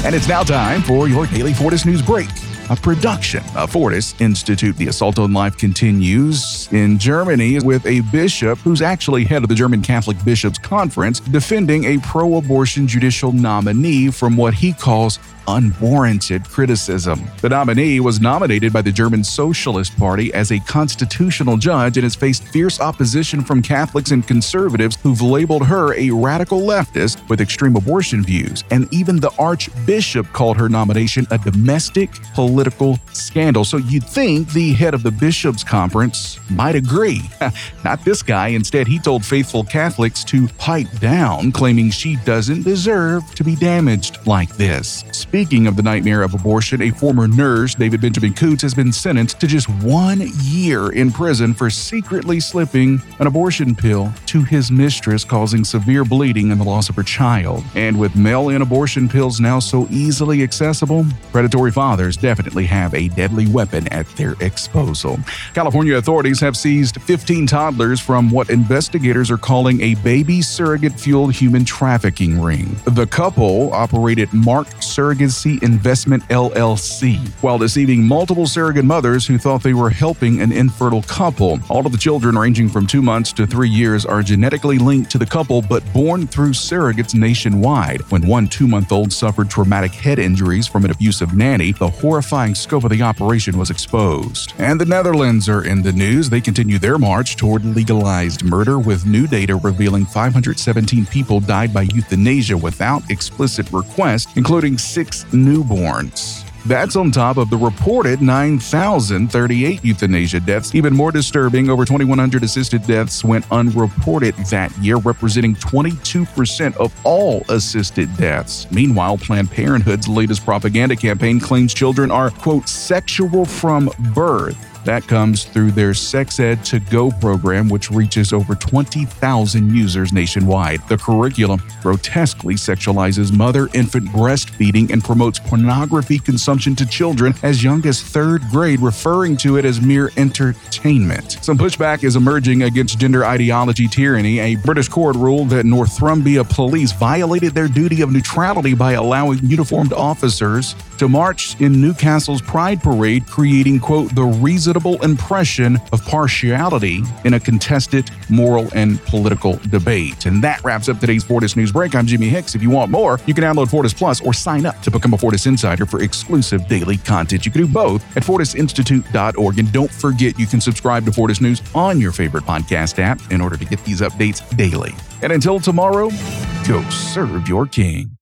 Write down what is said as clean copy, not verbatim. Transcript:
And it's now time for your Daily Fortis News Break, a production of Fortis Institute. The assault on life continues in Germany with a bishop who's actually head of the German Catholic Bishops' Conference defending a pro-abortion judicial nominee from what he calls unwarranted criticism. The nominee was nominated by the German Socialist Party as a constitutional judge and has faced fierce opposition from Catholics and conservatives who've labeled her a radical leftist with extreme abortion views. And even the Archbishop called her nomination a domestic political scandal. So you'd think the head of the Bishops' Conference might agree. Not this guy. Instead, he told faithful Catholics to pipe down, claiming she doesn't deserve to be damaged like this. Speaking of the nightmare of abortion, a former nurse, David Benjamin Coots, has been sentenced to just 1 year in prison for secretly slipping an abortion pill to his mistress, causing severe bleeding and the loss of her child. And with mail-in abortion pills now so easily accessible, predatory fathers definitely have a deadly weapon at their disposal. California authorities have seized 15 toddlers from what investigators are calling a baby surrogate-fueled human trafficking ring. The couple operated Mark Surrogacy Investment LLC, while deceiving multiple surrogate mothers who thought they were helping an infertile couple. All of the children, ranging from 2 months to 3 years, are genetically linked to the couple but born through surrogates nationwide. When one 2-month-old suffered traumatic head injuries from an abusive nanny, the horrifying scope of the operation was exposed. And the Netherlands are in the news. They continue their march toward legalized murder, with new data revealing 517 people died by euthanasia without explicit request, including 6 newborns. That's on top of the reported 9,038 euthanasia deaths. Even more disturbing, over 2,100 assisted deaths went unreported that year, representing 22% of all assisted deaths. Meanwhile, Planned Parenthood's latest propaganda campaign claims children are, quote, sexual from birth. That comes through their Sex Ed To Go program, which reaches over 20,000 users nationwide. The curriculum grotesquely sexualizes mother-infant breastfeeding and promotes pornography consumption to children as young as 3rd grade, referring to it as mere entertainment. Some pushback is emerging against gender ideology tyranny. A British court ruled that Northumbria police violated their duty of neutrality by allowing uniformed officers to march in Newcastle's Pride Parade, creating, quote, the reasonable impression of partiality in a contested moral and political debate. And that wraps up today's Fortis News Break. I'm Jimmy Hicks. If you want more, you can download Fortis Plus or sign up to become a Fortis Insider for exclusive daily content. You can do both at fortisinstitute.org. And don't forget, you can subscribe to Fortis News on your favorite podcast app in order to get these updates daily. And until tomorrow, go serve your king.